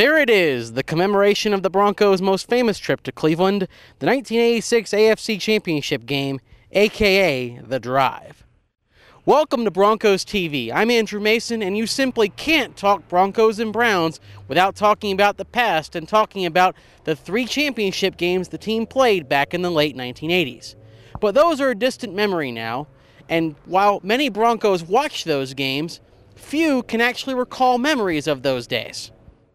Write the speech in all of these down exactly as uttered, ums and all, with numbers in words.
There it is, the commemoration of the Broncos' most famous trip to Cleveland, the nineteen eighty-six A F C Championship game, aka The Drive. Welcome to Broncos T V. I'm Andrew Mason, and you simply can't talk Broncos and Browns without talking about the past and talking about the three championship games the team played back in the late nineteen eighties. But those are a distant memory now, and while many Broncos watch those games, few can actually recall memories of those days.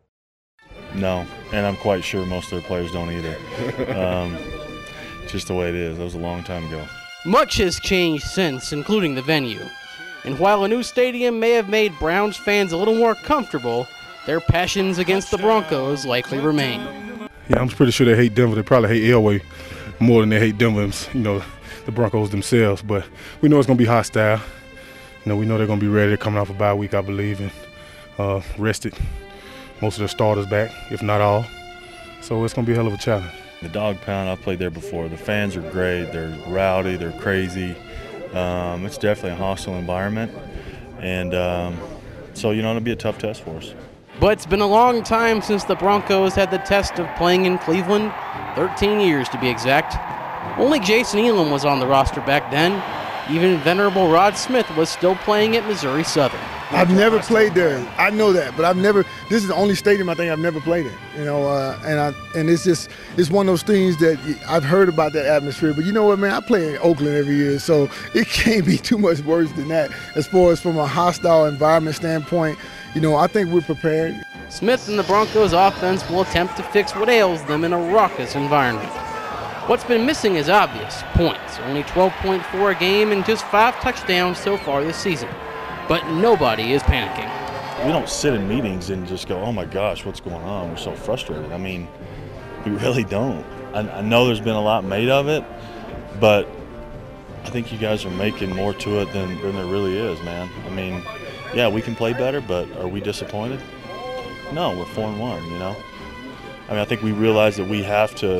No, and I'm quite sure most of their players don't either. Um, just the way it is. That was a long time ago. Much has changed since, including the venue. And while a new stadium may have made Browns fans a little more comfortable, their passions against the Broncos likely remain. Yeah, I'm pretty sure they hate Denver. They probably hate Elway more than they hate Denver, you know, the Broncos themselves. But we know it's going to be hostile. You know, we know they're going to be ready. They're coming off a bye week, I believe, and uh, rested. Most of their starters back, if not all. So it's going to be a hell of a challenge. The Dog Pound, I've played there before. The fans are great. They're rowdy. They're crazy. Um, it's definitely a hostile environment. And um, so, you know, it'll be a tough test for us. But it's been a long time since the Broncos had the test of playing in Cleveland, thirteen years to be exact. Only Jason Elam was on the roster back then. Even venerable Rod Smith was still playing at Missouri Southern. I've never played there. I know that, but I've never. This is the only stadium I think I've never played in. You know, uh, and I and it's just it's one of those things that I've heard about that atmosphere. But you know what, man? I play in Oakland every year, so it can't be too much worse than that. As far as from a hostile environment standpoint, you know, I think we're prepared. Smith and the Broncos offense will attempt to fix what ails them in a raucous environment. What's been missing is obvious: points. Only twelve point four a game and just five touchdowns so far this season. But nobody is panicking. We don't sit in meetings and just go, oh my gosh, what's going on? We're so frustrated. I mean, we really don't. I, I know there's been a lot made of it, but I think you guys are making more to it than, than there really is, man. I mean, yeah, we can play better, but are we disappointed? No, we're four and one, you know? I mean, I think we realize that we have to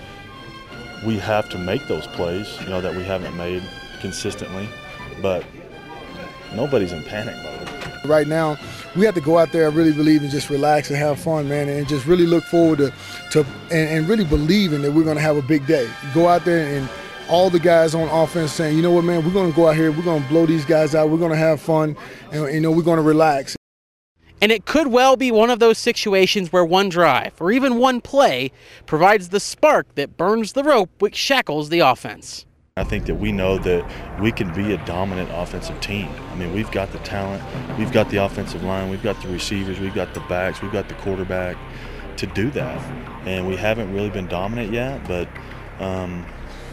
we have to make those plays, you know, that we haven't made consistently, but nobody's in panic mode. Right now, we have to go out there and really believe and just relax and have fun, man, and just really look forward to, to and, and really believing that we're going to have a big day. Go out there and all the guys on offense saying, you know what, man, we're going to go out here, we're going to blow these guys out, we're going to have fun, and, you know, we're going to relax. And it could well be one of those situations where one drive, or even one play, provides the spark that burns the rope which shackles the offense. I think that we know that we can be a dominant offensive team. I mean, we've got the talent, we've got the offensive line, we've got the receivers, we've got the backs, we've got the quarterback to do that. And we haven't really been dominant yet, but, um,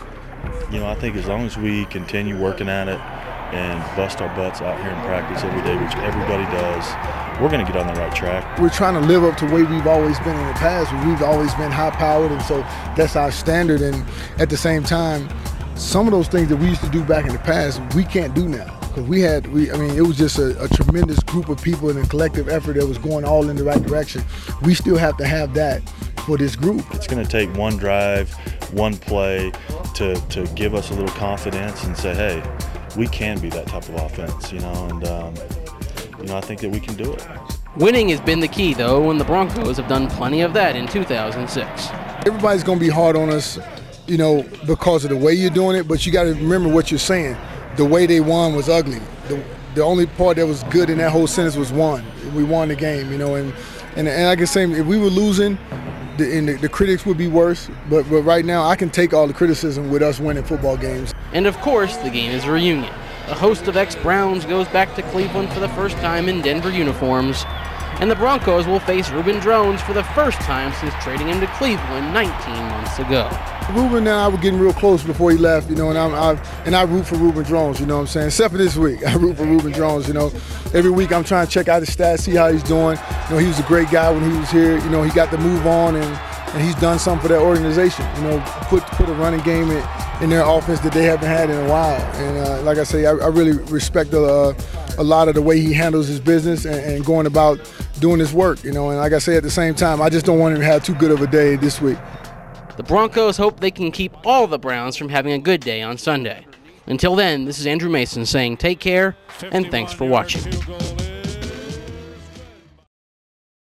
you know, I think as long as we continue working at it and bust our butts out here in practice every day, which everybody does, we're going to get on the right track. We're trying to live up to the way we've always been in the past. We've always been high-powered, and so that's our standard. And at the same time, some of those things that we used to do back in the past, we can't do now. Because we had, we, I mean, it was just a, a tremendous group of people and a collective effort that was going all in the right direction. We still have to have that for this group. It's going to take one drive, one play to, to give us a little confidence and say, hey, we can be that type of offense, you know, and, um, you know, I think that we can do it. Winning has been the key, though, and the Broncos have done plenty of that in two thousand six. Everybody's going to be hard on us, you know, because of the way you're doing it, but you got to remember what you're saying. The way they won was ugly. The, the only part that was good in that whole sentence was won. We won the game, you know, and and, and like I say, if we were losing, the, and the, the critics would be worse, but, but right now I can take all the criticism with us winning football games. And of course, the game is a reunion. A host of ex-Browns goes back to Cleveland for the first time in Denver uniforms, and the Broncos will face Reuben Droughns for the first time since trading him to Cleveland nineteen months ago. Reuben and I were getting real close before he left, you know, and I'm, I and I root for Reuben Droughns, you know what I'm saying? Except for this week, I root for Reuben Droughns, you know. Every week I'm trying to check out his stats, see how he's doing. You know, he was a great guy when he was here. You know, he got to move on, and, and he's done something for that organization. You know, put put a running game in, in their offense that they haven't had in a while. And uh, like I say, I, I really respect a, a lot of the way he handles his business and, and going about doing his work, you know. And like I say, at the same time, I just don't want him to have too good of a day this week. The Broncos hope they can keep all the Browns from having a good day on Sunday. Until then, this is Andrew Mason saying take care and thanks for watching.